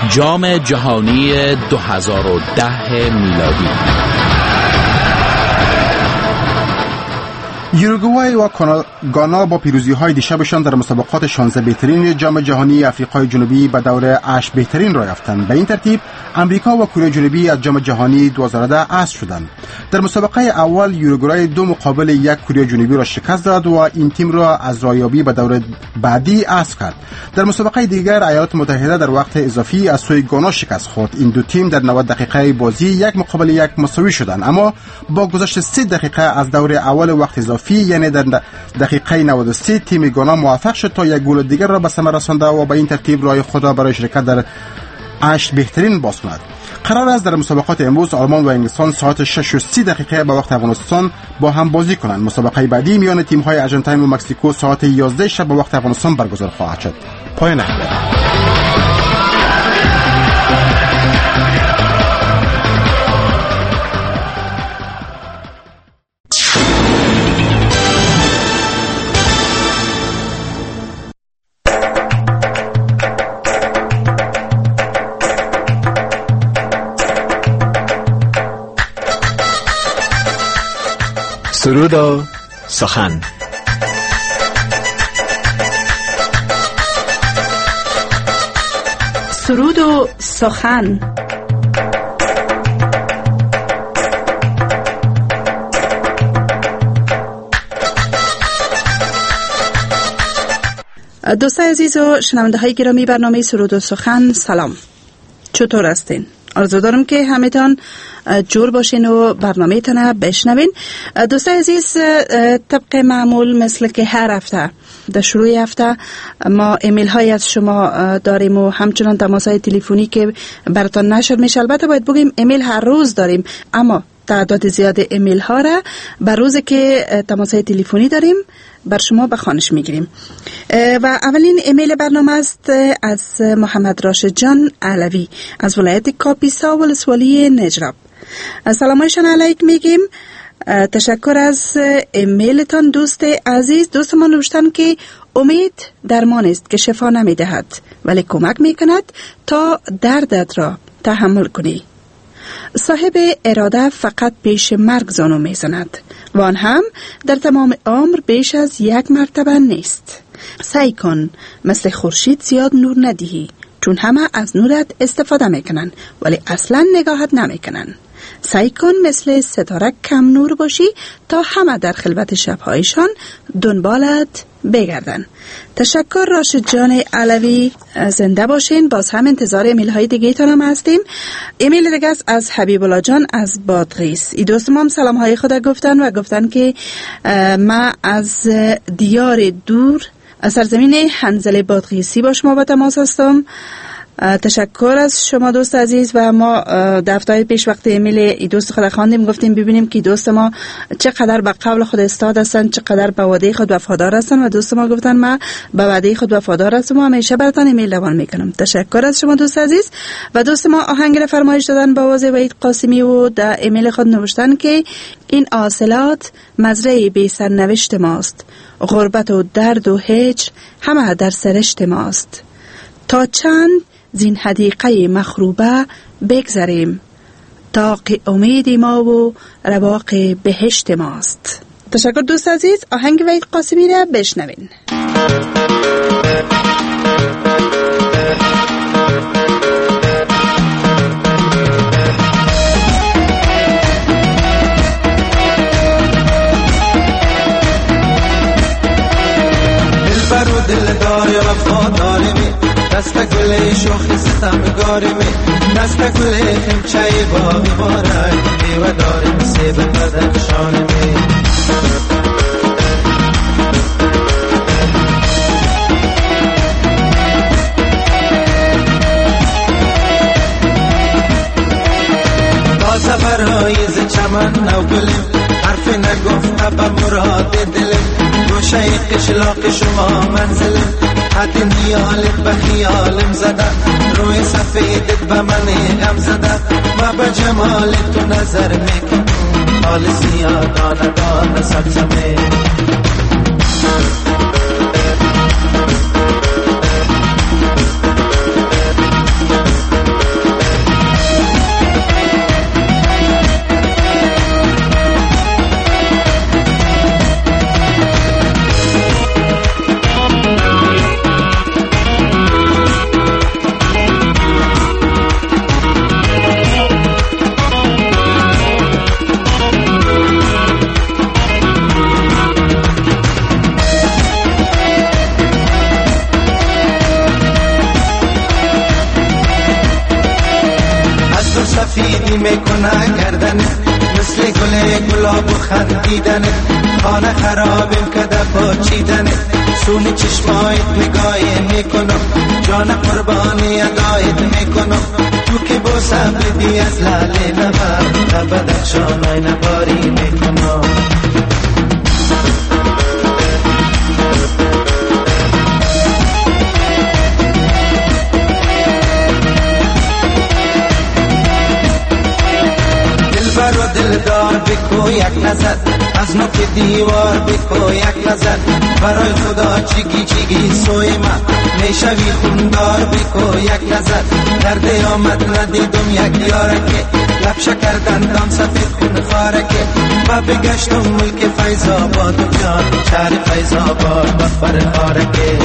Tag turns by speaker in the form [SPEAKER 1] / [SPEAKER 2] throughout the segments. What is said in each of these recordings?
[SPEAKER 1] جام جهانی 2010 میلادی.
[SPEAKER 2] یوروگوئه و گانا با پیروزی‌های دیشبشان در مسابقات 16 بهترین جام جهانی آفریقای جنوبی به دور 8 بهترین را یافتند. به این ترتیب امریکا و کره جنوبی از جام جهانی 2010 حذف شدند. در مسابقه اول یوروگوئه 2 مقابل 1 کره جنوبی را شکست داد و این تیم را از رایابی به دور بعدی حذف کرد. در مسابقه دیگر ایالات متحده در وقت اضافی از سوی گانا شکست خورد. این دو تیم در 90 دقیقه بازی 1 مقابل 1 مساوی شدند، اما با گذشت 3 دقیقه از دور اول وقت اضافی یعنی در دقیقه 93 تیم گانا موفق شد تا 1 گل دیگر را به ثمر رسانده و به این ترتیب راه خود را برای شرکت در 8 بهترین باز کند. قرار است در مسابقات امروز آلمان و انگلستان ساعت 6:30 به وقت افغانستان با هم بازی کنند. مسابقه بعدی میان تیم‌های آرژانتین و مکزیکو ساعت 11 شب به وقت افغانستان برگزار خواهد شد. پایان خبر.
[SPEAKER 3] سرود و سخن.
[SPEAKER 4] سرود و سخن. دوستای عزیز و شنونده های گرامی برنامه سرود و سخن، سلام. چطور هستین؟ آرزو دارم که همتان جور باشین و برنامه تانه بشنوین. دوستای عزیز، طبق معمول مثل که هر هفته در شروع هفته ما ایمیل های از شما داریم و همچنان تماس های تلفنی که براتان نشر میشه. البته باید بگیم ایمیل هر روز داریم، اما تعداد زیاد ایمیل ها را بر روزی که تماس های تلفنی داریم بر شما به خوانش میگیریم. و اولین ایمیل برنامه است از محمد راشد جان علوی از ولایت کاپیسا ولسوالی نجراب. سلامایشان علیک میگیم. تشکر از ایمیلتان دوست عزیز. دوست ما نوشتن که امید درمان است که شفا نمیدهد ولی کمک میکند تا دردت را تحمل کنی. صاحب اراده فقط پیش مرگ زانو میزند و آن هم در تمام عمر بیش از 1 مرتبه نیست. سعی کن مثل خورشید زیاد نور ندهی، چون همه از نورت استفاده میکنن ولی اصلا نگاهت نمیکنن. سعی کن مثل ستاره کم نور باشی تا همه در خلوت شبهایشان دنبالت بگردن. تشکر راشد جان علوی، زنده باشین. باز هم انتظار ایمیل های دیگه تانم هستیم. ایمیل دیگه از حبیب الله جان از بادغیس. ای دوست ما هم سلام های خدا گفتن و گفتن که ما از دیار دور از سرزمین حنظل بادغیسی با شما با تماس هستم. تشکر از شما دوست عزیز. و ما دفتای پیش وقت ایمیل ای دوست خود خواندیم، گفتیم ببینیم که دوست ما چقدر به قول خود استاد هستن، چقدر به وعده خود وفادار هستن. و دوست ما گفتن ما به وعده خود وفادار هستم و همیشه براتون ایمیل روان میکنم. تشکر از شما دوست عزیز. و دوست ما آهنگ فرمایش دادن با آواز وحید قاسمی و در ایمیل خود نوشتن که این حاصلات مزرعه بی سرنوشت ماست، غربت و درد و هجر همه در سرشت ماست. تا چند زین حدیقه مخروبه بگذریم، تا که امید ما و رواق بهشت ماست. تشکر دوست عزیز. آهنگ وحید قاسمی را بشنوین.
[SPEAKER 5] دلبر و دلدار وفادار می، دست گل شوخی ستمگاری می، دست گل خمچه باغی بارای میوه داریم سیب بدخشان می. تازه برای ز چمن نو گلیم، حرف نگفته به مراد دلم، گوشه قشلاق شما منزلم، حد نیالت به خیالم زده، روی سفیدت به من غم زده، و به جمال تو نظر میکنم، حال سیاه دانه دانه سبزمه. دیدنت، خانه خرابیم کده با چیدنت، سونی چشمایت نگاهی میکنم، جان قربانی ادایت میکنم، تو که با صبر دی از لاله نبر نبدک شانای نباری میکنم. برو دلدار بکو یک نظر، از نوک دیوار بکو یک نظر، برای خدا چیگی چیگی سوی من میشوی خوندار بکو یک نظر، درد آمد ندیدم یک یارکه، لب شکر دندان سفید خون خارکه، و بگشتم ملک فیض‌آباد جان، شهر فیض‌آباد مفر خارکه.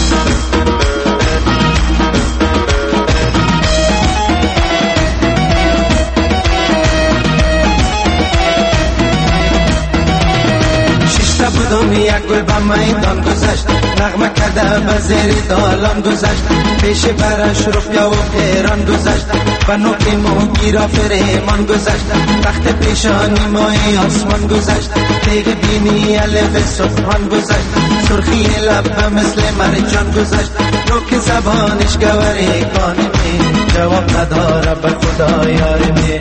[SPEAKER 5] بودم یک گل به میدان گذشت، نغمه کرده به زیر دالان گذشت، پیش برش رفیا و پیران گذشت، و نوک موگیرا فریمان گذشت، تخت پیشانی مای آسمان گذشت، تیغ بینی الف سبحان گذشت، سرخی لب مثل مرجان گذشت، نوک زبانش گوری کانمی، جواب نداره به خدا یارمی.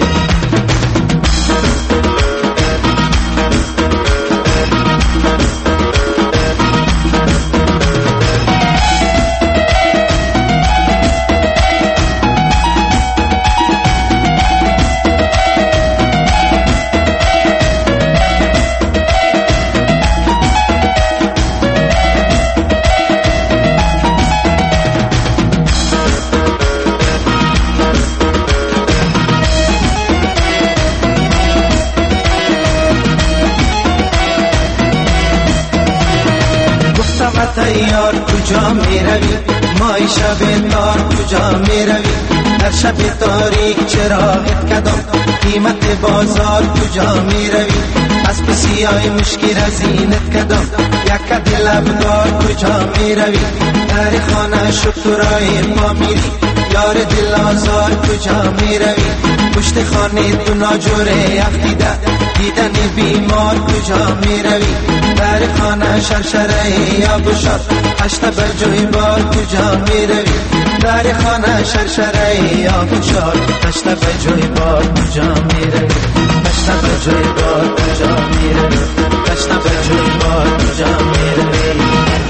[SPEAKER 5] یار کجا می روی، مای شب تار کجا می روی، در شب تاریک چراغت کدام، قیمت بازار کجا می روی، اسب سیاه مشکی رزینت کدام، یک دل ابدار کجا می روی، در خانه شکرای ما میری، یار دل آزار کجا می روی، پشت خانه تو ناجوره افتیده، دیدن بیمار کجا می روی، در خانه شرشره یا بشار، هشت برجوی بار کجا می روی، در خانه شرشره یا بشار، هشت برجوی بار کجا می روی، هشت برجوی بار کجا می روی، هشت برجوی بار کجا می روی.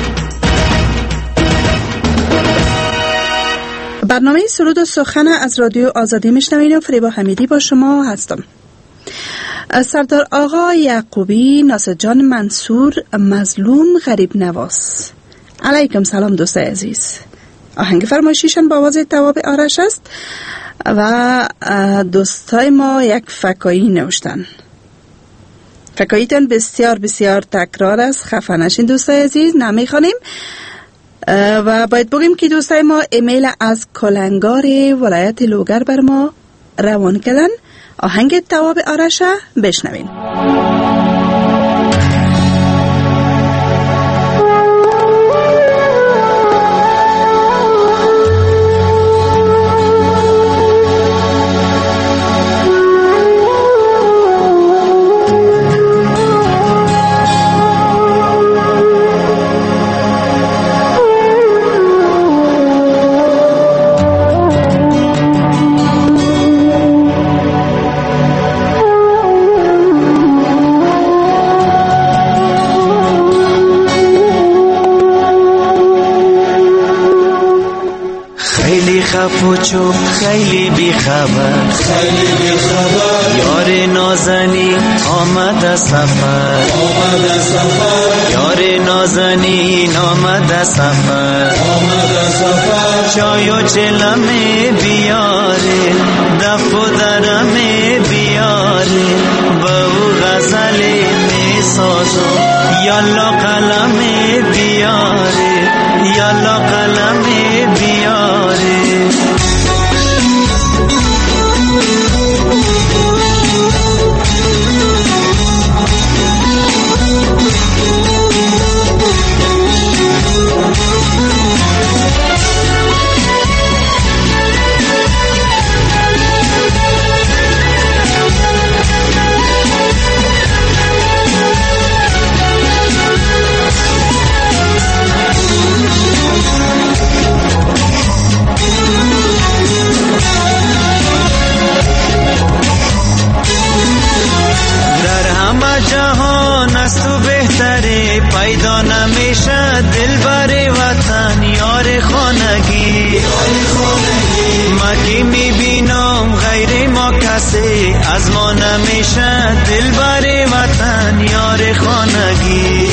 [SPEAKER 4] برنامه سرود و سخن از رادیو آزادی میشنوید و فریبا حمیدی با شما هستم. سردار آقا یعقوبی، ناصر جان منصور، مظلوم غریب نواز. علیکم سلام دوستای عزیز. آهنگ فرمایشیشان با آواز تواب آرش است و دوستای ما یک فکایی نوشتن. فکاییتان بسیار بسیار تکرار است، خفه نشین دوستای عزیز، نمیخوانیم. و باید بگیم که دوستای ما ایمیل از کلنگار ولایت لوگر بر ما روان کردن. آهنگ تواب آرش بشنوین.
[SPEAKER 6] پوچو خیلی بی خبر، یار نازنی آمد سفر، یار نازنین آمد سفر، چای و چلمه بیاره، دف و درمه بیاره، با او غزل می سازم، یالا قلمه بیاره، یالا قلمه بیاره. باشد دلبر وطن یار خانگی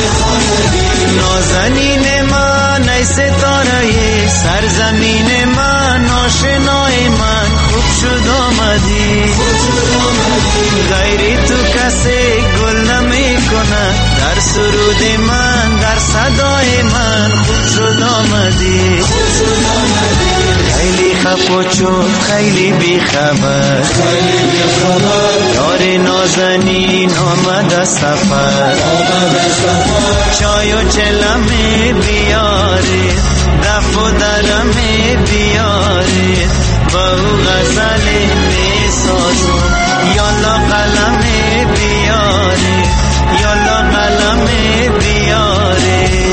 [SPEAKER 6] نازنین من ای ستاره سرزمین من آشنای من خوب شد آمدی غیری تو کسی گل نمی کند در سرود من در صدای من خوب شد آمدی خیلی خفوچو خیلی بیخبر یار نازنین آمد سفر چای و چلمه بیاری دف و درمه بیاری با او غزل می سازم یالا قلمه بیاری یالا قلمه بیاری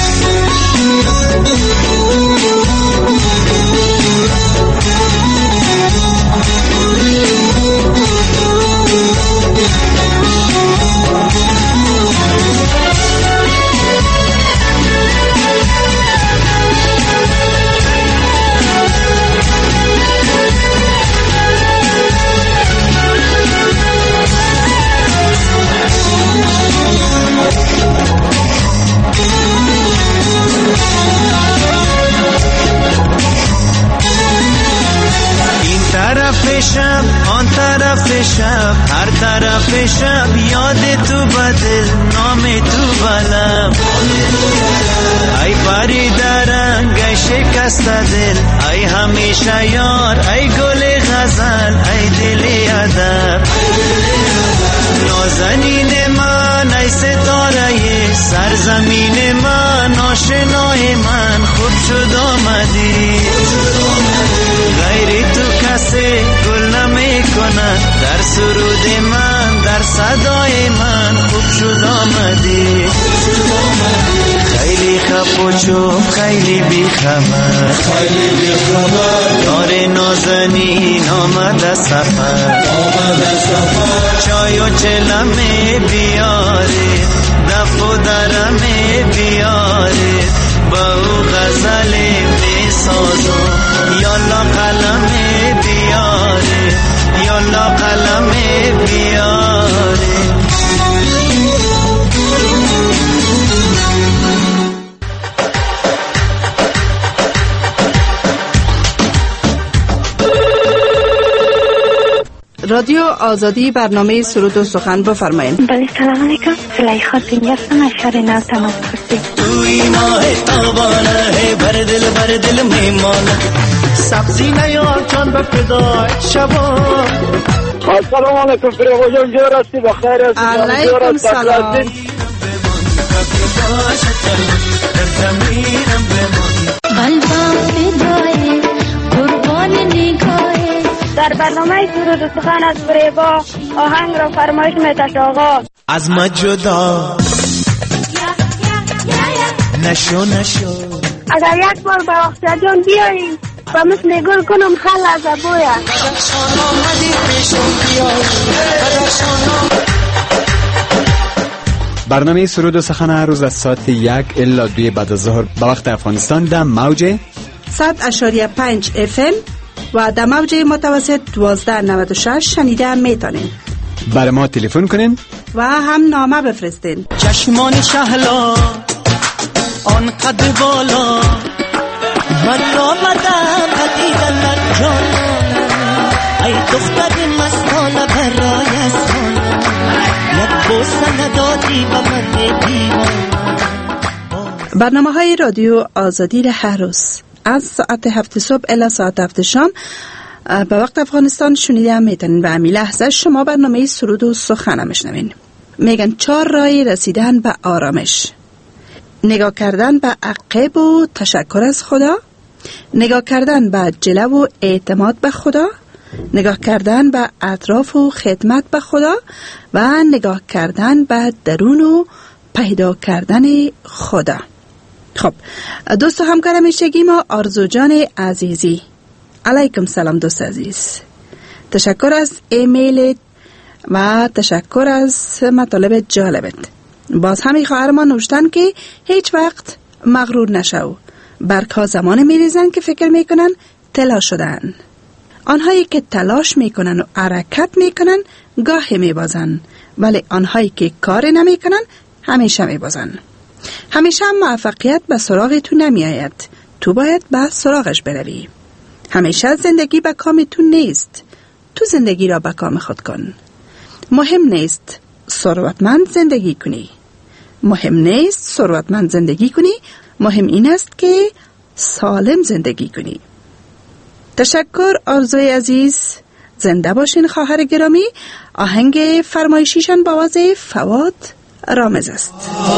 [SPEAKER 6] شب آن طرف شب هر طرف شب یاد تو بدل نام تو بلم ای پری درنگ ای شکست دل ای همیشه یار ای گل غزل ای دل ادب نازنین من ای ستاره سرزمین من آشنای من خوب شد آمدی غیری تو کسی گل نمی کند در سرود من در صدای من خوب شد آمدی خیلی خفوچو خیلی بیخبر یار نازنین آمد سفر چای و چلمه بیاری دف و درمه بیاری با او غزل می سازم یالا قلمه بیاری یالا قلمه بیاری
[SPEAKER 4] رادیو آزادی برنامه سرود و سخن بفرمایید.
[SPEAKER 7] بله سلام علیکم. زلیخا دنیا هستم از شهر نو تماس گرفتیم.
[SPEAKER 6] توی ماه تابانه بر دل میمانه سبزی نیار جان به فدای شبا.
[SPEAKER 8] سلام علیکم فریقا جان جور هستی بخیر هستی؟
[SPEAKER 4] علیکم سلام.
[SPEAKER 7] قلبم فدای قربان نگاهه. در برنامه سرود و سخن از فریبا آهنگ را فرمایش میتش آقا.
[SPEAKER 6] از ما جدا نشو
[SPEAKER 7] اگر یک بار به وقت جان بیاییم و مثل گل کنم خل از ابویا.
[SPEAKER 3] برنامه سرود و سخن هر روز از ساعت 1 الی 2 بعد از ظهر به وقت افغانستان در موج
[SPEAKER 4] 100.5 FM و در موج متوسط 1296 شنیده میتونین.
[SPEAKER 3] برای ما تلفن کنین
[SPEAKER 4] و هم نامه بفرستین.
[SPEAKER 6] چشمان شهلا آن قد بالا من آمدم قدیدن در جانم ای دختر مستانه برای سانم یک بوسه ندادی و من دیوانم.
[SPEAKER 4] برنامه های رادیو آزادی را هر روز از ساعت 7 صبح الی ساعت 7 شام به وقت افغانستان شنیده میتونین و همین لحظه شما برنامه سرود و سخن میشنوین. میگن 4 راه رسیدن به آرامش: نگاه کردن به عقب و تشکر از خدا، نگاه کردن به جلو و اعتماد به خدا، نگاه کردن به اطراف و خدمت به خدا و نگاه کردن به درون و پیدا کردن خدا. خب دوست و همکار همیشگی ما آرزو جان عزیزی. علیکم سلام دوست عزیز. تشکر از ایمیل و تشکر از مطالب جالبت. باز همی خواهر ما نوشتن که هیچ وقت مغرور نشو. برگ‌ها زمان میریزن که فکر میکنن طلا شدن. آنهایی که تلاش میکنن و حرکت میکنن گاهی میبازن، ولی آنهایی که کار نمی کنن همیشه میبازن. همیشه موفقیت به سراغ تو نمی آید، تو باید به سراغش بروی. همیشه زندگی به کام تو نیست، تو زندگی را به کام خود کن. مهم نیست ثروتمند زندگی کنی، مهم نیست ثروتمند زندگی کنی، مهم این است که سالم زندگی کنی. تشکر آرزوی عزیز، زنده باشین خواهر گرامی. آهنگ فرمایشیشان با آواز فواد رامز است.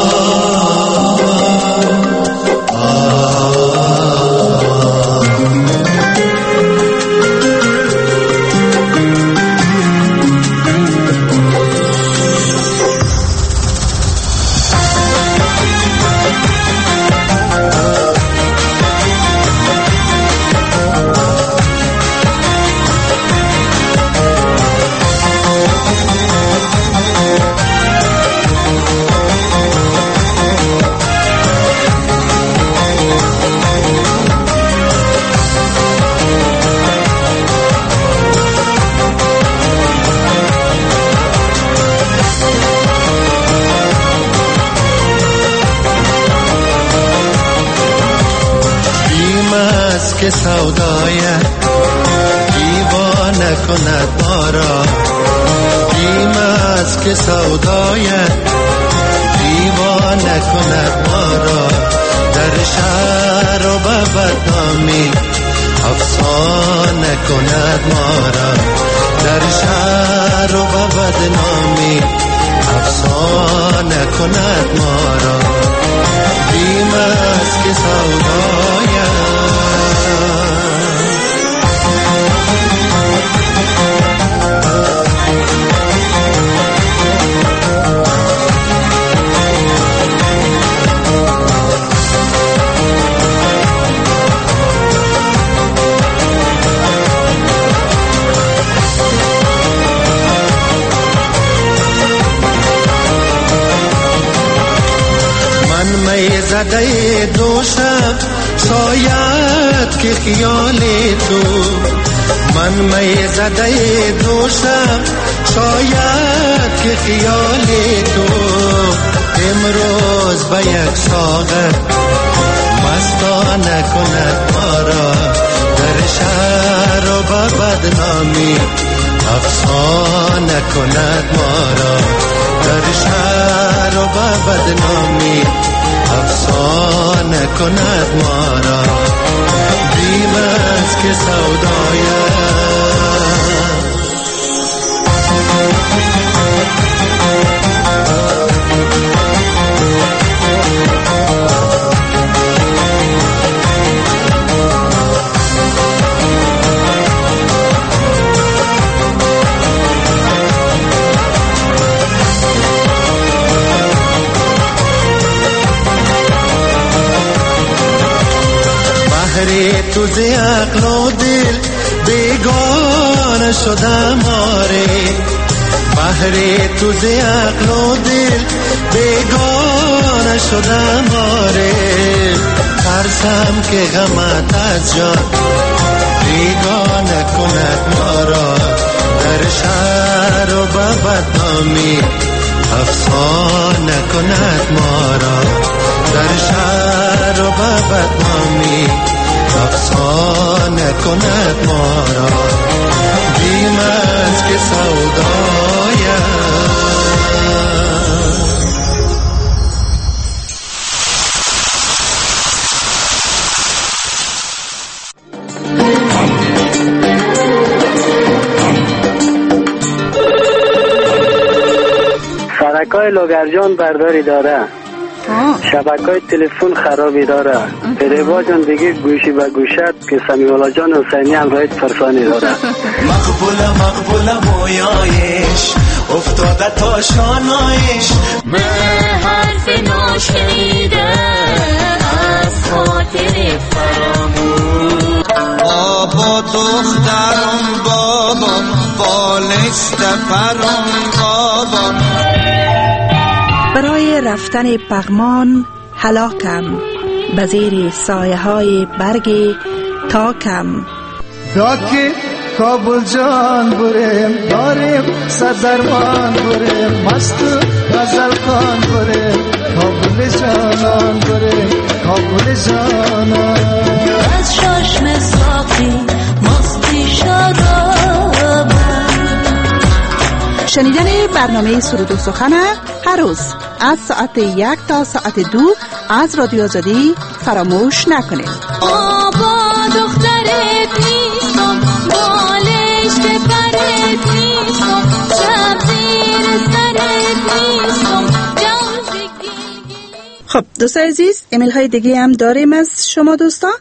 [SPEAKER 5] که سودایت دیوانه کند ما را، بیم است که سودایت دیوانه کند ما را. در شهر و به بدنامی افسانه کند ما را، در شهر و به بدنامی افسانه کند ما را. بیم است که سودایت زده دوشم شاید که خیال تو، من می زده دوشم شاید که خیال تو. امروز به یک ساغر مستانه کند ما را، در شهر و به بدنامی افسانه کند ما را، در شهر و به بدنامی افسانه کند ما را. بیم است که سودایت تو ز عقل و دل بیگانه شدم آره، بهر تو ز عقل و دل بیگانه شدم آره. ترسم که غمت از جان بیگانه کند ما را، در شهر و به بدنامی افسانه کند ما را، در شهر و به بدنامی افسانه کند ما را. بیم است که سودایت
[SPEAKER 8] سرکای لوگرجان برداری داره، شبکای تلفن خرابی داره. فریبا جان دیگه گوشی به گوشت که سمیولا جان حسینی هم رایت فرسانی داره.
[SPEAKER 6] مقبول مویایش افتاده تا شانایش،
[SPEAKER 9] من حرف ناشنیده از خاطر فراموش.
[SPEAKER 5] بابا دخترم بابا بالشت فرم بابا.
[SPEAKER 4] برای رفتن پغمان هلاکم، به زیر سایه های برگ تاکم.
[SPEAKER 5] داکی کابل جان بریم داریم صدرمان بریم مست غزل خان بریم کابل جانان بریم کابل جانان
[SPEAKER 9] از چشم صافی مستی شراب.
[SPEAKER 4] شنیدن برنامه سرود و سخن هر روز از ساعت 1 تا ساعت 2 از رادیو آزادی فراموش نکنید.
[SPEAKER 9] آبا دخترت نیستم بالش پرت نیستم شب زیر سرت نیستم جوزگی.
[SPEAKER 4] خب دوستان عزیز، ایمیل های دیگه هم داریم از شما دوستا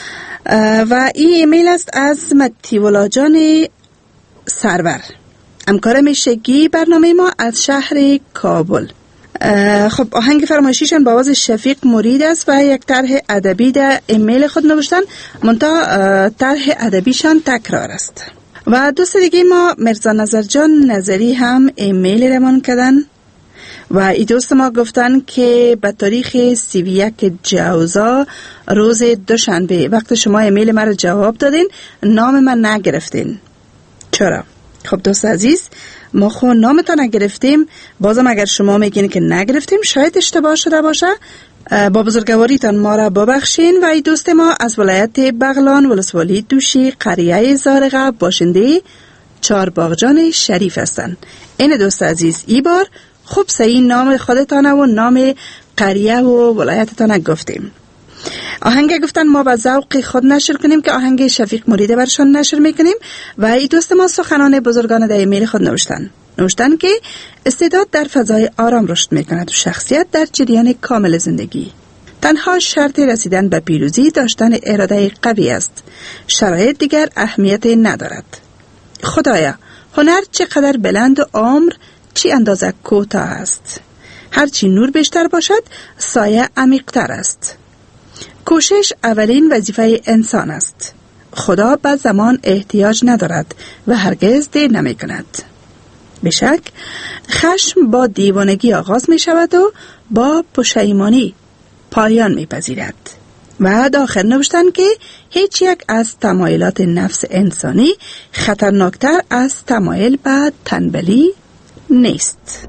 [SPEAKER 4] و این ایمیل است از متیولا جان سرور، همکار میشگی برنامه ما از شهر کابل. خب آهنگ فرمایشیشان با آواز شفیق مرید است و یک طرح ادبی در ایمیل خود نوشتن، منتها طرح ادبیشان تکرار است. و دوست دیگه ما مرزا نظر جان نظری هم ایمیل رمان کردن و این دوست ما گفتن که به تاریخ 31 جوزا روز دوشنبه وقت شما ایمیل ما رو جواب دادین نام من نگرفتین. چرا؟ خب دوست عزیز، ما خود نامتان نگرفتیم، بازم اگر شما میگین که نگرفتیم شاید اشتباه شده باشه، با بزرگواریتان ما را ببخشین. و این دوست ما از ولایت بغلان ولسوالی دوشی قریه زارقه باشنده چارباغجان شریف هستند. این دوست عزیز ای بار خوب صحیح نام خودتان و نام قریه و ولایتتان گفتیم. آهنگ گفتن ما با ذوق خود نشر کنیم که آهنگ شفیق مریده برشان نشر میکنیم. و این دوست ما سخنان بزرگان در ایمیل خود نوشتن که استعداد در فضای آرام رشد میکند و شخصیت در جریان کامل زندگی. تنها شرط رسیدن به پیروزی داشتن اراده قوی است، شرایط دیگر اهمیت ندارد. خدایا هنر چقدر بلند و عمر چی اندازه کوتاه است. هرچی نور بیشتر باشد سایه عمیق‌تر است. کوشش اولین وظیفه انسان است. خدا به زمان احتیاج ندارد و هرگز دیر نمی کند. بشک خشم با دیوانگی آغاز می شود و با پشیمانی پایان می پذیرد. و آخر نوشتن که هیچ یک از تمایلات نفس انسانی خطرناکتر از تمایل به تنبلی نیست.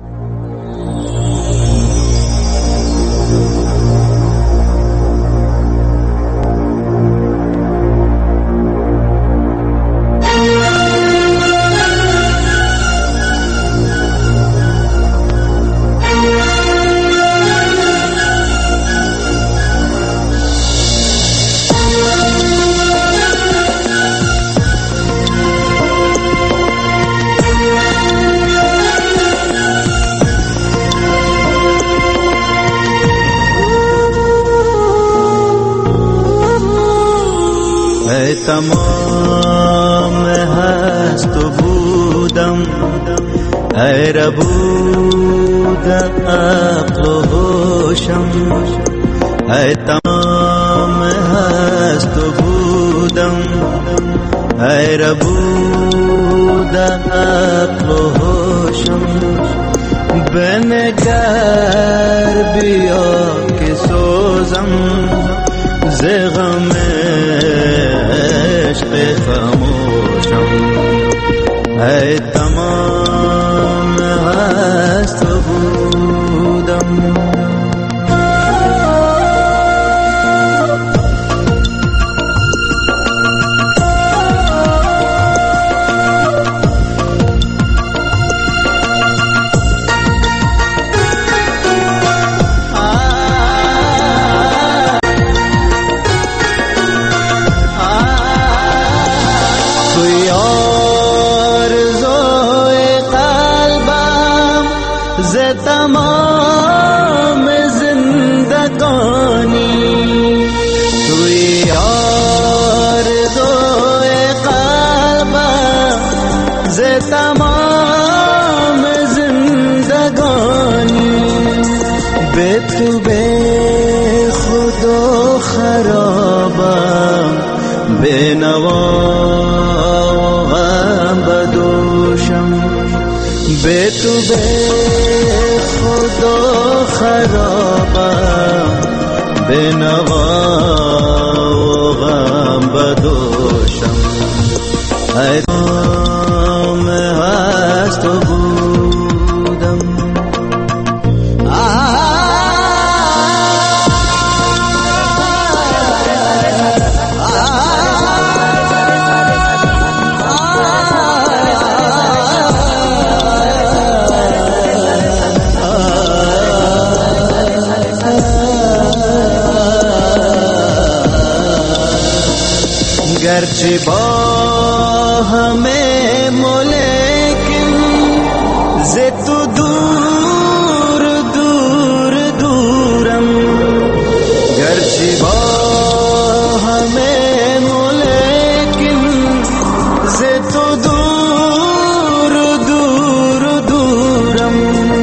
[SPEAKER 6] تمام هست و بودم ای ربود عقل و هوشم ای تمام هست و بودم ای ربود عقل و هوشم بنگر بیا که سوزم ز غم عشق خاموشم ای تمام هست و بودم به تو به خدا خرابم به نوا و غم بدوشم ای گرچه با همه ملکن ز تو دور دور دورم گرچه با همه ملکن ز تو دور دور دورم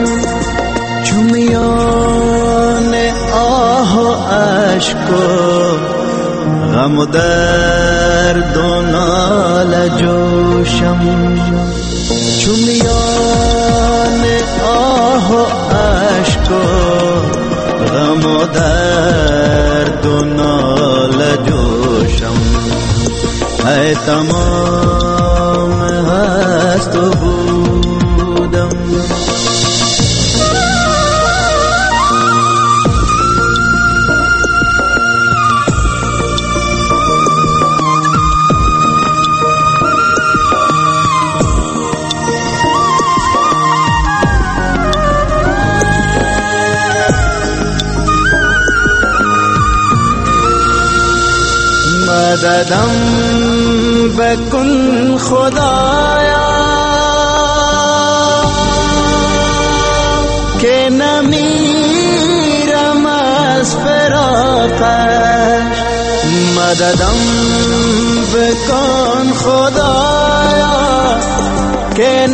[SPEAKER 6] چومیان آه و عشق غم و درد و ناله جوشم چو میان آه و عشق و غم و درد و ناله جوشم ای تمام هست و بودم مددم بکن خدایا که نمیرم از فراقش مددم بکن خدایا که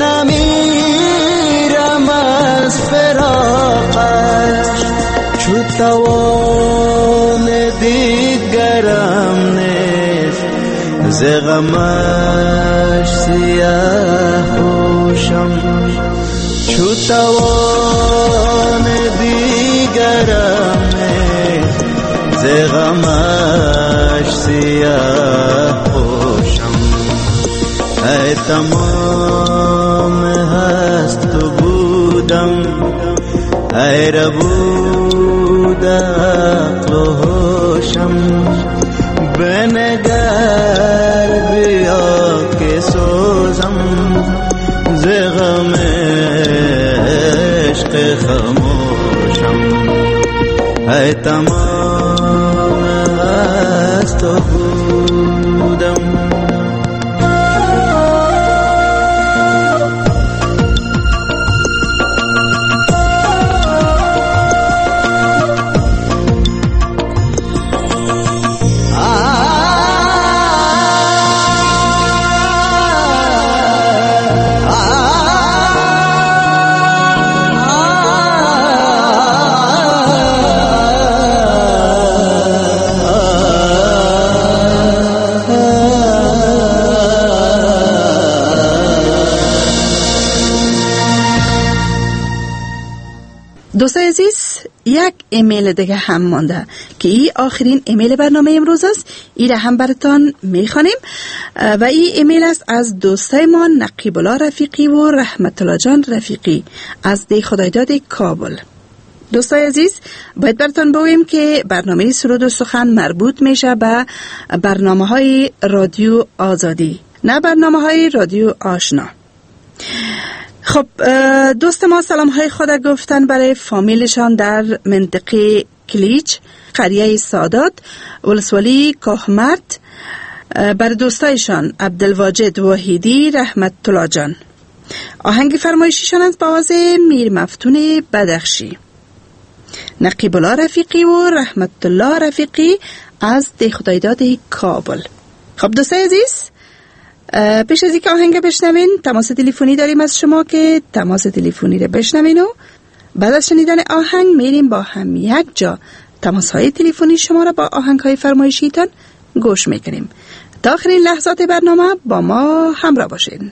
[SPEAKER 6] نمیرم از فراقش چو توان دیگرم ز غمش سیاه پوشم چو توان دیگرم ز غمش سیاه پوشم ای تمام هست و بودم ای ربود عقل و هوشم بنگر بیا که سوزم ز غم عشق خموشم ای تمام هست و بودم
[SPEAKER 4] دوستای عزیز، یک ایمیل دیگه هم مانده که این آخرین ایمیل برنامه امروز است. این را هم براتان میخوانیم و این ایمیل است از دوستای ما نقیب الله رفیقی و رحمت الله جان رفیقی از دی خدایداد کابل. دوستای عزیز، باید براتان بگویم که برنامه سرود و سخن مربوط میشه به برنامه های رادیو آزادی، نه برنامه های رادیو آشنا. خب دوست ما سلام های خود گفتن برای فامیلشان در منطقه کلیچ، قریه سادات، ولسوالی کاهمرد، برای دوستایشان عبدالواجد وحیدی رحمت الله جان. آهنگ فرمایشیشان از باز میر مفتون بدخشی، نقیب الله رفیقی و رحمت الله رفیقی از دی خدایداد کابل. خب دوستای عزیز، پیش از اینکه آهنگ بشنوین تماس تلفنی داریم از شما که تماس تلفنی رو بشنوین و بعد از شنیدن آهنگ میریم با هم یک جا تماس های تلفنی شما را با آهنگ های فرمایشیتان گوش میکنیم. تا آخرین لحظات برنامه با ما همراه باشین.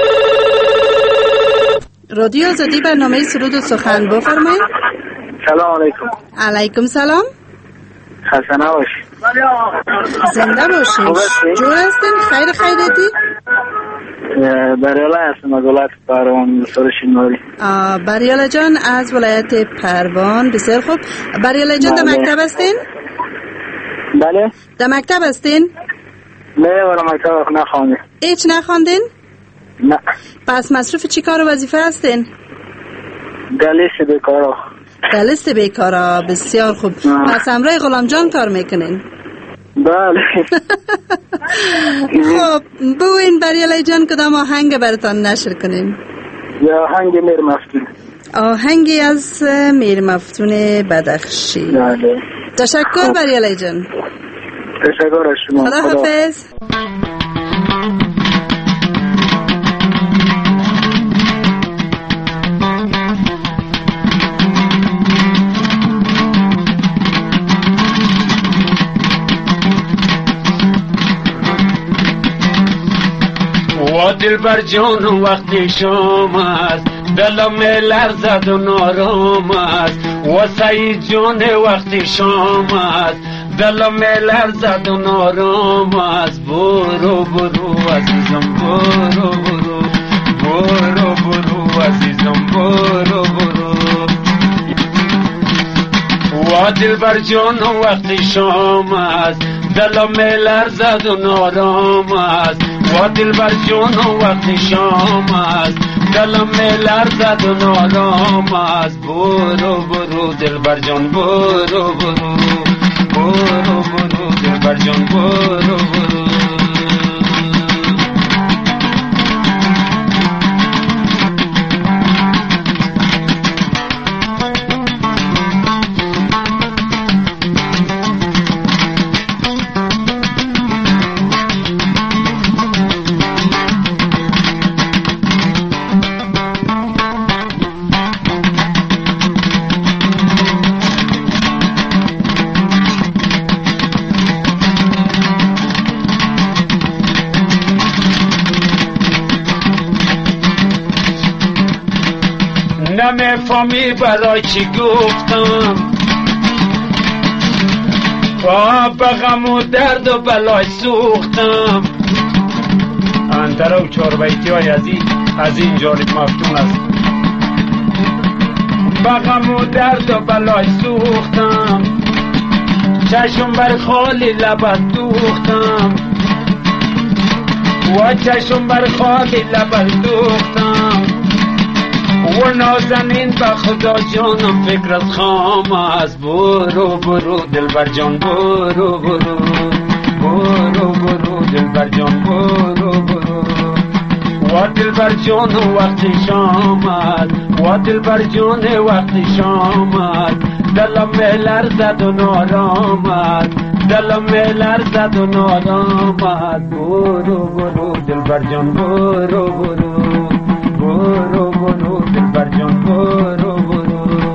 [SPEAKER 4] رادیو آزادی برنامه سرود و سخن بفرمایید.
[SPEAKER 8] سلام علیکم.
[SPEAKER 4] علیکم سلام.
[SPEAKER 8] خسته نباشید.
[SPEAKER 4] زنده باشین. جور هستین؟ خیر خیرتی؟
[SPEAKER 8] بریاله هستم از ولایت پروان سرشین نوری.
[SPEAKER 4] بریاله جان از ولایت پروان، بسیار خوب. بریاله جان در مکتب هستین؟
[SPEAKER 8] بله.
[SPEAKER 4] در مکتب هستین؟
[SPEAKER 8] نه برای مکتب نخواندیم.
[SPEAKER 4] هیچ نخواندین؟
[SPEAKER 8] نه.
[SPEAKER 4] پس مصروف چی کار و وظیفه هستین؟
[SPEAKER 8] در لیست بیکارا.
[SPEAKER 4] در لیست بیکارا، بسیار خوب. پس همراه غلام جان کار میکنین؟
[SPEAKER 8] بله.
[SPEAKER 4] خب بوین بریالی جان کدام آهنگ براتان نشر کنیم؟
[SPEAKER 10] یا آهنگ میر مفتون.
[SPEAKER 4] آهنگی از میر مفتون بدخشی.
[SPEAKER 10] بله.
[SPEAKER 4] تشکر بریالی جان.
[SPEAKER 10] تشکر از شما.
[SPEAKER 4] خدا حافظ.
[SPEAKER 11] و دلبر جان وقتی شام است دلم لرزد و نارام است و سعید جان وقتی شام است دلم لرزد و نارام است برو برو عزیزم برو برو برو برو عزیزم برو برو و دلبر جان وقتی شام است دلم لرزد و نارام است و دلبر جان وقتی شام است دلم لرزد و نارام است برو برو دلبر جان برو برو برو برو دلبر جان برو برو نمیفهمی برای چی گفتم به غم و درد و بلای سوختم انترا و چار بیتی های از این جانب مفتون است به غم و درد و بلای سوختم چشم بر خالی لبت دوختم و چشم بر خالی لبت دوختم و نازنین به خدا جانم فکر از خام است برو برو دلبر جان برو برو برو برو دلبر جان برو برو و دلبر جان وقتی شام است و دلبر جان وقتی شام است دلم لرزد و نارام است دلم لرزد و نارام است برو برو دلبر جان برو برو برو برو دلبر جان برو برو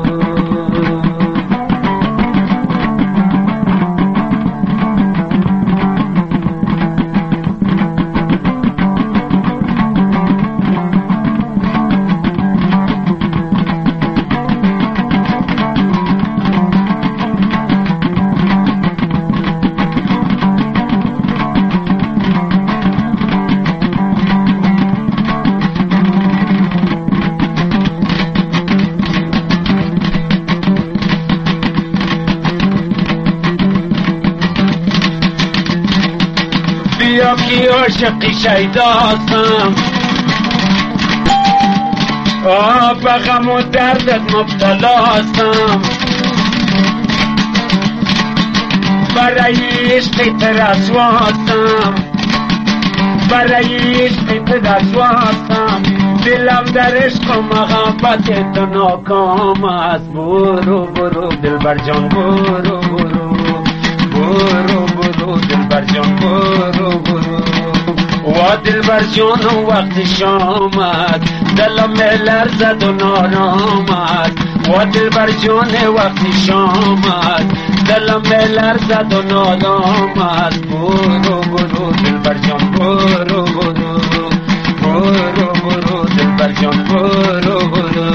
[SPEAKER 11] بیا کی عاشقی شیداستم به غم و دردت مبتلاستم برای عشق ترسواستم برای عشق ترسواستم دلم در عشق و محبت تو ناکام است برو برو دلبر جان برو برو برو برو دلبر جان برو برو و دلبر جان وقتی شام است دلم لرزد و نارام است و دلبر جان وقتی شام است دلم لرزد و نارام است برو برو دلبر جان برو برو برو برو دلبر جان برو برو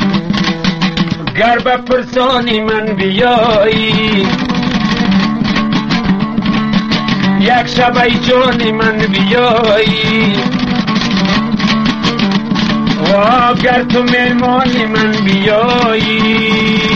[SPEAKER 11] گر به پرسانی من بیایی یک شب ای جان من بیایی و اگر تو مهمان من بیایی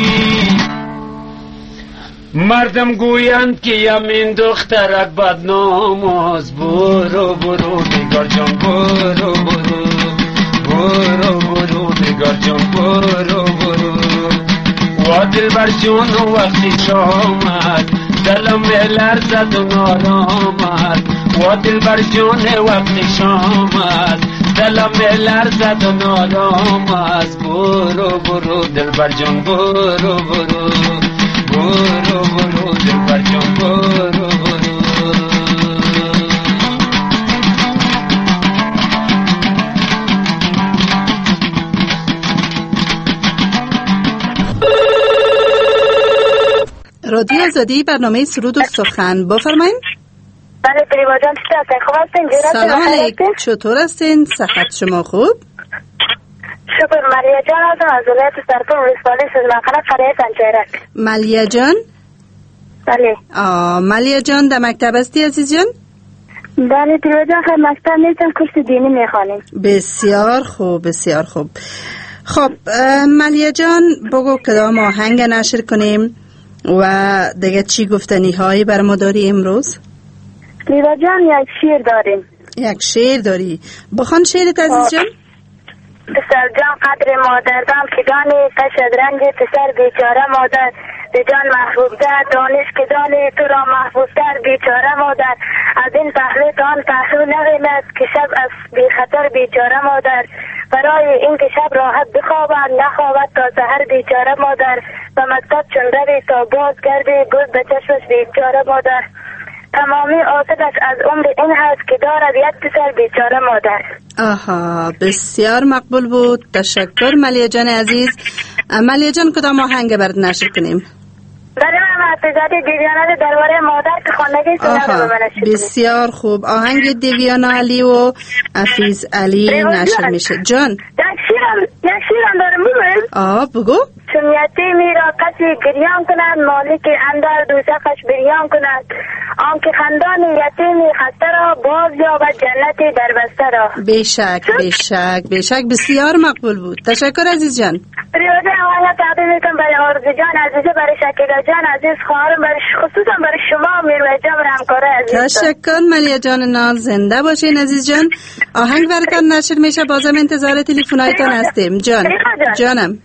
[SPEAKER 11] مردم گویند که یمین دخترک بدنام است برو برو نگار جان برو برو برو برو نگار جان برو برو و دلبر جان و وقتی شامد دلم لرزد و نارامد و دلبر جان وقتی شامد دلم لرزد و نارامد برو برو دلبر جان برو برو برو برو دلبر جان برو برو
[SPEAKER 4] رادیو آزادی برنامه سرود و سخن بفرمایید.
[SPEAKER 7] بله پریوا جان خوب هستین؟
[SPEAKER 4] سلام علیکم چطور هستین؟ صحت شما خوب؟
[SPEAKER 7] شکر. مالیا جان هستم از ولایت سرپل ولسوالی سوزمانخانه قریه سنجیرک.
[SPEAKER 4] مالیا جان؟
[SPEAKER 7] بله.
[SPEAKER 4] مالیا جان در مکتب هستی عزیز جان؟
[SPEAKER 7] بله پریوا جان خیلی مکتب نیستم کورس دینی میخوانیم.
[SPEAKER 4] بسیار خوب بسیار خوب. خب مالیا جان بگو کدام آهنگ نشر کنیم و دیگه چی گفتنی هایی بر ما داری امروز؟
[SPEAKER 7] لیلا جان یک شعر داریم.
[SPEAKER 4] یک شعر داری؟ بخوان شعرت عزیز جان.
[SPEAKER 7] پسر جان قدر مادردم که دانی کشد رنج پسر بیچاره مادر به جان محبوب در دانش که دانی تو را محبوب در بیچاره مادر از این پهلو تا آن پهلو نغیمد که شب از بی خطر بیچاره مادر برای این که شب راحت بخوابد نخوابد تا سحر بیچاره مادر و مکتب چون روی تا باز کردی گل به چشمش بیچاره مادر تمامی آسدش از عمر این هست که دارد یک پسر بیچاره مادر.
[SPEAKER 4] آها بسیار مقبول بود. تشکر مالیا جان عزیز. مالیا جان کدام آهنگ برات نشر کنیم؟
[SPEAKER 7] برای من حافظات دیویانا درباره مادر که خواندگی سنت رو بنشید.
[SPEAKER 4] بسیار خوب. آهنگ دیویانا علی و حفیظ علی نشر میشه. جان
[SPEAKER 7] یک شیرم دارم بگویم؟
[SPEAKER 4] بگو.
[SPEAKER 7] چون یتیمی را کسی گریان کند مالک اندر دوزخش بریان کند آنکه خندان یتیمی خسته را باز یابد جنت در بسته را.
[SPEAKER 4] بیشک بیشک بیشک بسیار مقبول بود. تشکر عزیز جان.
[SPEAKER 7] ریاضه اولا تقدیم میکنم برای آرزو جان عزیزه برای شکیلا جان عزیز خواهرم برای خصوصا برای شما میروی جان برای همکاره عزیز.
[SPEAKER 4] تشکر مالیا جان ناز زنده باشین عزیز جان. آهنگ براتون نشر میشه بازم انتظار تلفن‌هایتان هستیم. جانم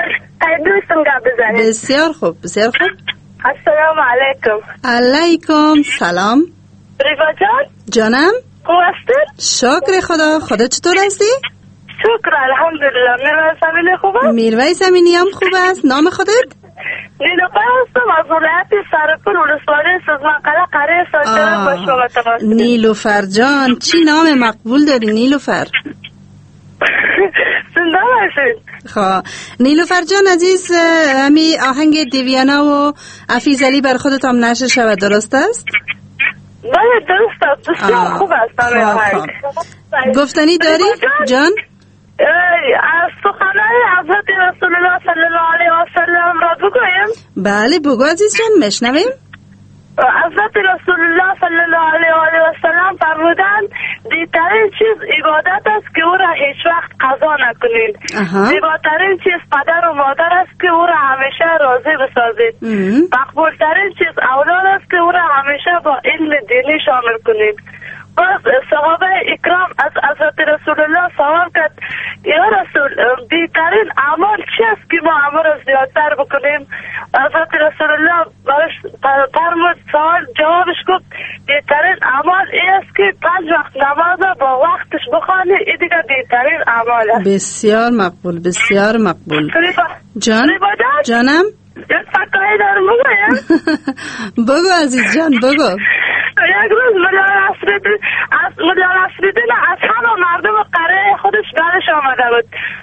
[SPEAKER 7] دوستم گپ بزنید.
[SPEAKER 4] بسیار خوب بسیار خوب.
[SPEAKER 7] السلام علیکم.
[SPEAKER 4] علیکم سلام.
[SPEAKER 7] ریوا جان
[SPEAKER 4] جانم
[SPEAKER 7] خوب هستید؟
[SPEAKER 4] شکر خدا چطور هستی؟
[SPEAKER 7] شکر الحمدلله. میرویس امینی خوبه؟
[SPEAKER 4] میرویس امینی هم خوب است. نام خودت؟
[SPEAKER 7] نیلوفر هستم از ولایت سرپل ولسوالی سوزمانخانه قریه سنجیرک با شما تماس گرفتم.
[SPEAKER 4] نیلوفر جان چی نام مقبول داری نیلوفر؟
[SPEAKER 7] زنده باشید.
[SPEAKER 4] نیلوفر جان عزیز همی آهنگ دیویانا و حفیظ علی بر خودت هم نشر شود درست است؟
[SPEAKER 7] بله درست است. بسیار خوب است آهنگ.
[SPEAKER 4] گفتنی داری جان؟
[SPEAKER 7] از سخنان حضرت رسول الله صلی الله علیه و سلم را بگویم؟
[SPEAKER 4] بله بگو عزیز جان میشنویم.
[SPEAKER 7] حضرت رسول الله صلی الله علیه و سلم فرمودند دیرترین چیز عبادت است که او را هیچ وقت قضا نکنید. زیباترین چیز پدر و مادر است که او را همیشه راضی بسازید. مقبولترین چیز اولاد است که او را همیشه با علم دینی شامل کنید. باز صحابه اکرام از حضرت رسول الله سوال کرد یا رسول بیترین اعمال چی است که ما اعمال را زیادتر بکنیم؟ حضرت رسول الله فرمود سوال جوابش گفت بیترین اعمال این است که 5 وقت نماز با وقتش بخوانی. این دیگه بیترین اعمال است.
[SPEAKER 4] بسیار مقبول بسیار مقبول. جانم
[SPEAKER 7] یک فکایی دارم بگویم؟
[SPEAKER 4] بگو عزیز جان بگو.
[SPEAKER 7] یک روز ملا نصرالدین از همه مردم قریه خودش برش آمده بود.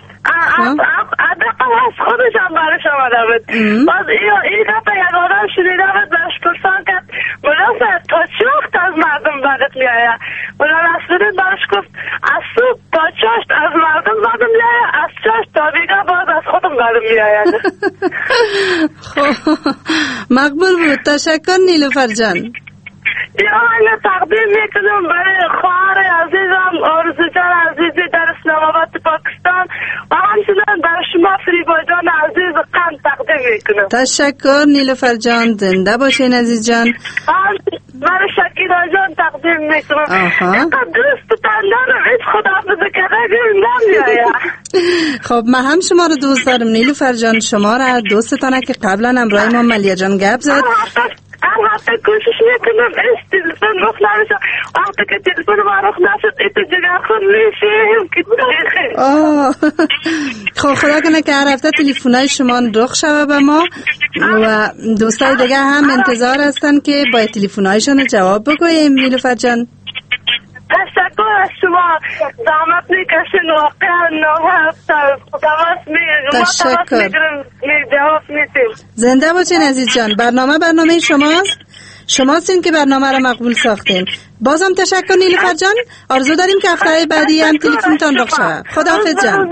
[SPEAKER 7] دقیقا از خودش هم برش آمده بود. باز این دفعه یک آدم شنیده بود برش پرسان کرد ملا صاحب تا چه وقت از مردم بدت می آید؟ ملا نصرالدین برش گفت از صبح تا چاشت از مردم بدم می آید از چاشت تا دیگه باز از خودم بدم می آید.
[SPEAKER 4] مقبول بود. تشکر نیلوفر جان.
[SPEAKER 7] یه آهنگ تقدیم میکنم برای خواهر عزیزم آرزو جان عزیزی در اسلام آباد پاکستان و همچنین برای شما فریبا جان عزیز قند تقدیم میکنم.
[SPEAKER 4] تشکر نیلوفر جان، زنده باشین عزیز جان.
[SPEAKER 7] برای شکیلا جان تقدیم میکنم. اینقدر دوست تندان هیچ خداحافظ کرده نمیاید.
[SPEAKER 4] خب من هم شما رو دوست دارم نیلوفر جان، شما را دوستتانه که قبلا همراه ما ملیه جان گپ زد.
[SPEAKER 7] حتی کوشش میکنم ایش تلفن رخ نمیشه، وقتی که تلفن ما رخ نشد ایتو جگه خود میشیم که
[SPEAKER 4] خب خدا کنه که هر هفته تلفنای شما رخ شوه به ما و دوستای دیگه هم انتظار هستن که با تلفنایشان جواب بگویم. نیلوفر جان
[SPEAKER 7] تشکر از شما، زحمت میکشین، واقعا نوحه
[SPEAKER 4] تشکر،
[SPEAKER 7] جواب میتیم.
[SPEAKER 4] زنده باشین عزیز جان. برنامه شماست، شماستین که برنامه را مقبول ساختین. بازم تشکر نیلوفر جان، آرزو داریم که هفته بعدی هم تلفنتان رخ شود. خداحافظ جان.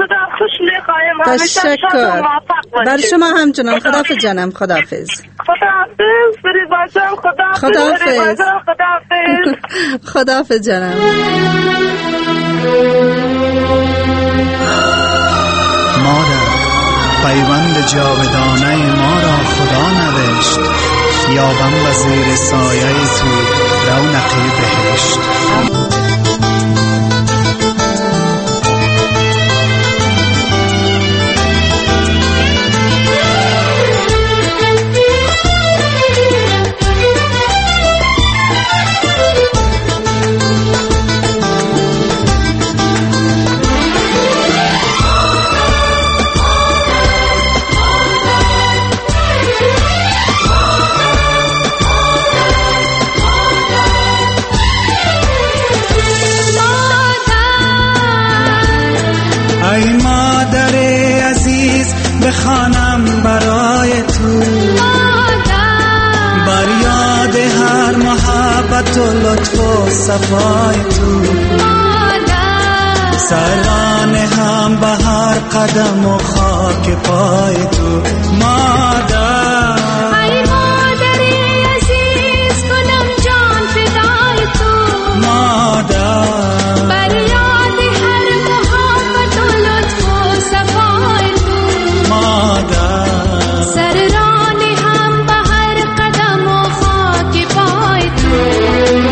[SPEAKER 4] تشکر بر شما همچنان. خداحافظ جانم. خداحافظ.
[SPEAKER 7] خداحافظ فریبا جان.
[SPEAKER 4] خداحافظ. خداحافظ جانم.
[SPEAKER 6] مادر پیوند جاودانه ما را خدا نوشت، یابم و زیر سایه تو رونقی بهشت.
[SPEAKER 5] بخوانم برای تو بر یاد هر محبت و لطف و صفای تو، سران هم به هر قدم و خاک پای تو. مادر
[SPEAKER 9] ای مادری عزیز کنم جان فدای تو،
[SPEAKER 5] مادر
[SPEAKER 9] بر یاد هر محبت و لطف و صفای تو،
[SPEAKER 5] مادر
[SPEAKER 9] سر رانی هم به هر قدم و خاک پای تو.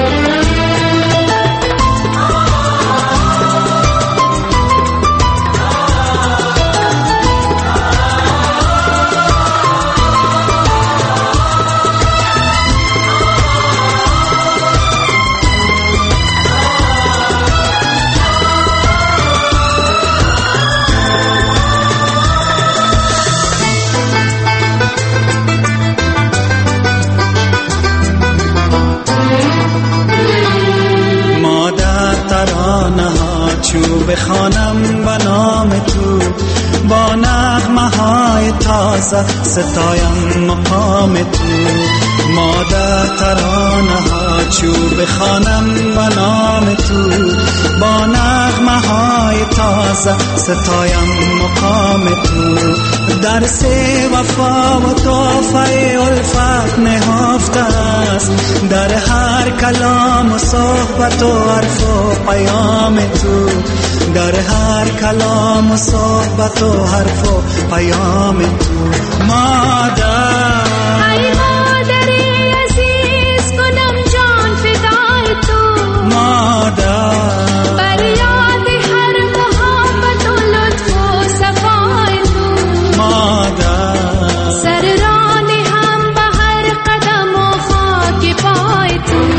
[SPEAKER 5] بخوانم به نام تو با نغمه های تازه ستایم مقام تو. مادر ترانه ها چو بخوانم به نام تو با نغمه های تازه ستایم مقام تو. درس وفا و تحفه الفت نهفته است در هر کلام و صحبت و حرف و پیام تو، در هر کلام و صحبت و حرف و پیام تو. مادر
[SPEAKER 9] ای مادری عزیز کنم جان فدای تو،
[SPEAKER 5] مادر
[SPEAKER 9] بر یاد هر محبت و لطف و صفای تو،
[SPEAKER 5] مادر
[SPEAKER 9] سر رانی هم به هر قدم و خاک پای تو.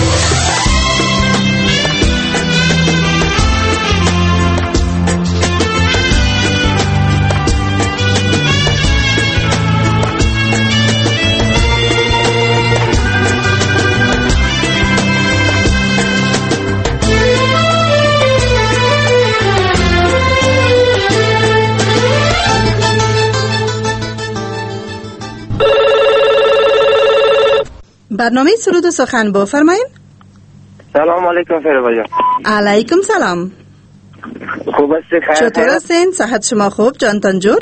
[SPEAKER 4] برنامه سرود و سخن بفرمایید.
[SPEAKER 12] سلام علیکم فریبا جان.
[SPEAKER 4] علیکم سلام.
[SPEAKER 12] خوب هستی؟
[SPEAKER 4] چطور هستین؟ صحت شما خوب؟ جانتان جور؟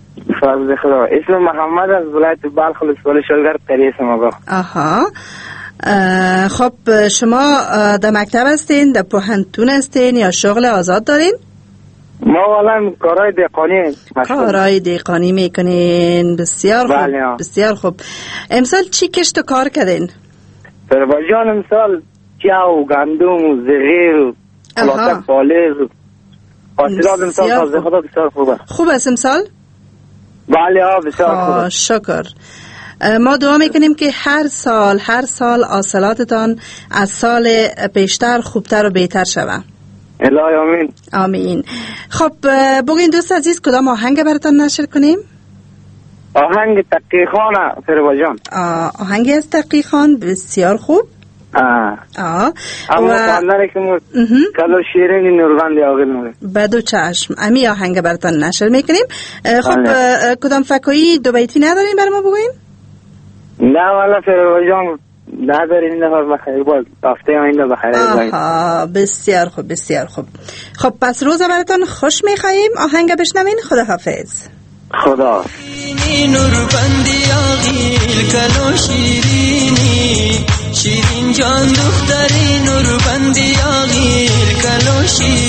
[SPEAKER 12] فضل خدا. اسم محمد از ولایت بلخ ولسوالی شلگر قریه سماگا.
[SPEAKER 4] آها. خب شما در مکتب هستین، در پوهنتون هستین یا شغل آزاد دارین؟
[SPEAKER 12] ما والا کارهای دهقانی
[SPEAKER 4] کارهای دهقانی میکنین. بسیار خوب. بله. بسیار خوب. امسال چی کشت و کار کردین؟
[SPEAKER 12] سربازیان امسال جو، گندم و زغیر و پلاتک پالز و حاصلات امسال تازه خدا بسیار خوبه. خوب است امسال؟ بله بسیار خوبه.
[SPEAKER 4] شکر. ما دعا میکنیم که هر سال حاصلاتتان از سال پیشتر خوبتر و بهتر شود.
[SPEAKER 12] الهی آمین.
[SPEAKER 4] آمین. خب بگوین دوست عزیز کدام آهنگ براتان نشر کنیم؟
[SPEAKER 12] آهنگ تقی خان فریبا جان.
[SPEAKER 4] آهنگی از تقی خان. بسیار خوب.
[SPEAKER 12] اما خواندن که کلو شیرین نوربندی آقل
[SPEAKER 4] بدو چشم. امی آهنگ براتان نشر میکنیم. خب کدام فکایی دو بیتی ندارین بر ما بگوین؟
[SPEAKER 12] نه والا فریبا جان نداریم. این دفعه بخیر باز هفته آینده بخیر.
[SPEAKER 4] بسیار خوب بسیار خوب. خب پس روز براتان خوش میخواییم. آهنگ بشنوین. خداحافظ.
[SPEAKER 12] خدا.
[SPEAKER 6] نوربندی آقیل کلو شیرینی شیرین جان دختری نوربندی آقیل کلو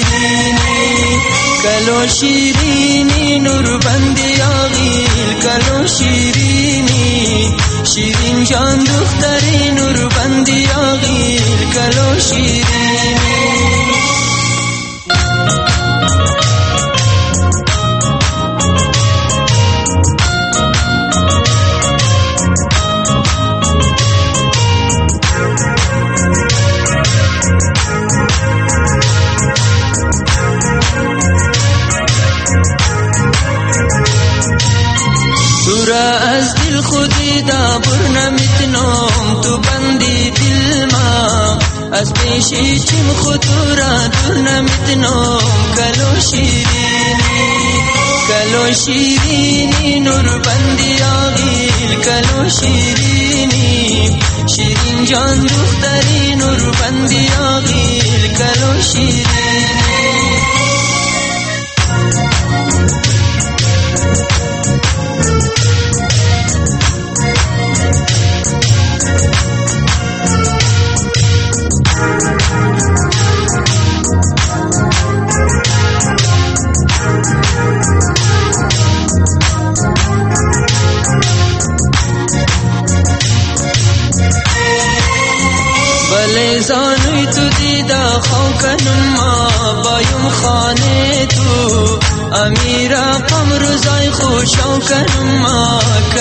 [SPEAKER 6] شیرینی نوربندی آقیل کلو شیرینی شیرین جان دختری نوربندی آقیل کلو شیرینی. از دل خودی دا بر نمیتنم تو بندی دل ما از پیشی چیم خطورا دور نمیتنم کلو شیرینی نور بندی آقیل کلو شیرینی شیرین جان دختری نور بندی آقیل کلو شیرینی. زانوی تو دیده خوکنم ما بایم خانه تو امیرا قمر زای خوشو کنم ما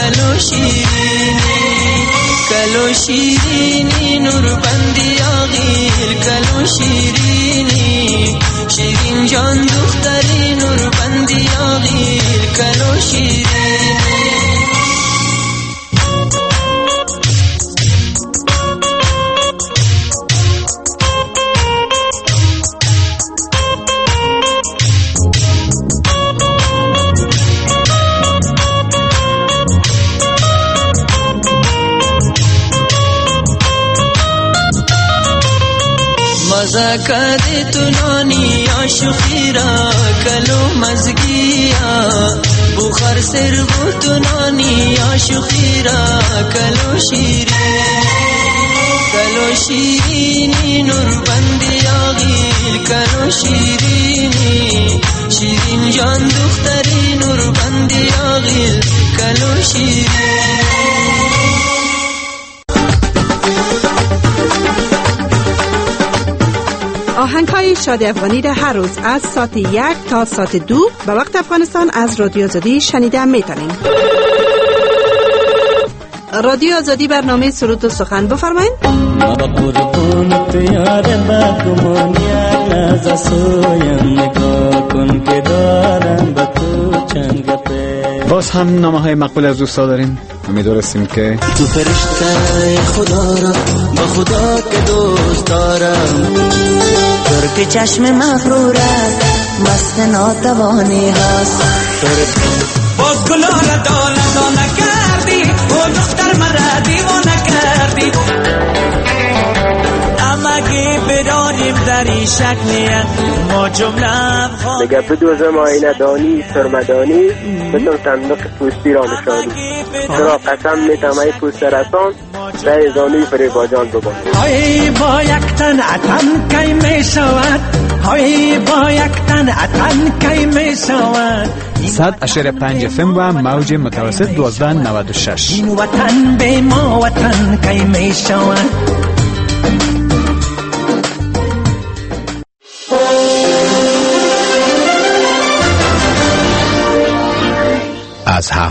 [SPEAKER 6] کلو شیرینی نور بندی آقیل کلو شیرینی شیرین جان دختری نور بندی آقیل کلو شیرینی. مزا کدی تو نانی عاشقی را کلو مزگیا بخار سر و تو نانی عاشقی را کلو شیرینی نور بندی آقیل کلو شیرینی شیرین جان دختری نور بندی آقیل کلو شیرینی.
[SPEAKER 4] آهنگ‌های شادی افغانی را هر روز از ساعت 1 تا ساعت 2 به وقت افغانستان از رادیو آزادی شنیده میتونین. رادیو آزادی برنامه سرود و سخن بفرمایید.
[SPEAKER 13] ما قربون پیار بگمان یک لحظه سویم نگاه کن که دارم با تو چند گپه.
[SPEAKER 3] باز هم نامه‌های مقبول از دوستا داریم. امیدواریم که
[SPEAKER 13] تو فرشته خدا را با خدا که دوست دارم ترک چشم مغرورت مست ناتوانی هست
[SPEAKER 6] باز گلال دانه کردی و دختر مرا دیوانه کردی نمگی برانیم در این شکلیت
[SPEAKER 14] میگه بدوزم آینه دانی سرمدانی بتون صندوق پوستی را نشانی چرا قسم میتم ای پوست رسان سعی زانوی فریبا جان ببان
[SPEAKER 5] های با یک تن اتن کی می شود های با یک تن اتن کی می شود
[SPEAKER 3] 100.5 FM و موج متوسط 1296
[SPEAKER 5] این وطن به ما وطن کی می شود
[SPEAKER 1] از